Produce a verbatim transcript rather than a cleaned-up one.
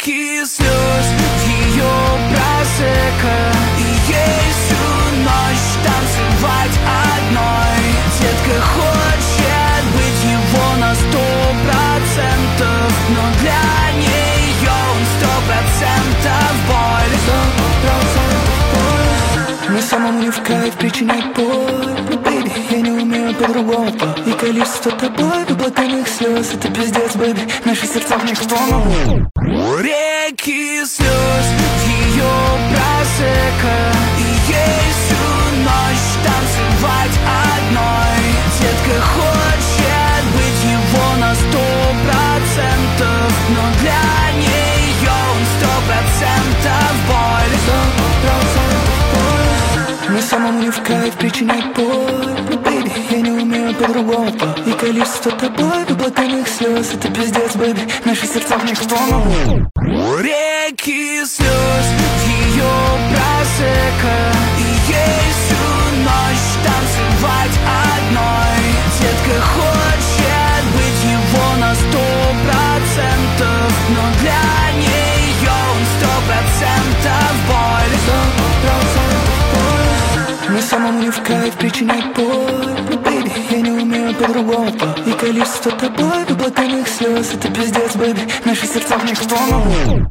Реки слез в ее просека, и ей всю ночь танцевать одной. Детка хочет быть его на сто процентов, но для нее он сто процентов боль. Сто процентов боль. Мне самому не в кайф причинять боль, но, бэйби, я не умею по-другому. И количество тобой выплаканных слез — это пиздец, бэйби, наши сердца в них тонут. Реки слез в ее просека, и ей всю ночь танцевать одной. Детка хочет быть его на сто процентов, но для нее он сто процентов боль. Сто процентов боль. Мне самому не в кайф причинять боль, но, бэйби, я не умею по-другому. И количество тобой выплаканных слез — это пиздец, бэйби, наши сердца в них тонут. Реки слез в ее просека, и ей всю ночь танцевать одной. Детка хочет быть его на сто процентов, но для нее он сто процентов боль. Сто процентов боль. Мне самому не в кайф причинять боль, но, бэйби, я не умею по-другому. И количество тобой выплаканных слез — это пиздец, бэйби, наши сердца в них тонут.